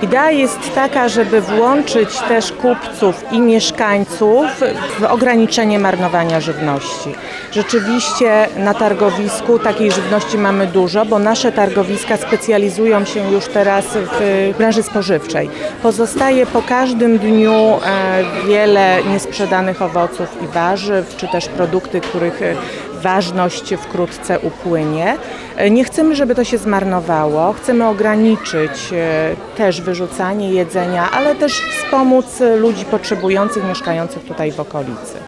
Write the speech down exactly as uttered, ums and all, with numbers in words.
Idea jest taka, żeby włączyć też kupców i mieszkańców w ograniczenie marnowania żywności. Rzeczywiście na targowisku takiej żywności mamy dużo, bo nasze targowiska specjalizują się już teraz w branży spożywczej. Pozostaje po każdym dniu wiele niesprzedanych owoców i warzyw, czy też produkty, których ważność wkrótce upłynie. Nie chcemy, żeby to się zmarnowało. Chcemy ograniczyć też wyrzucanie jedzenia, ale też wspomóc ludzi potrzebujących, mieszkających tutaj w okolicy.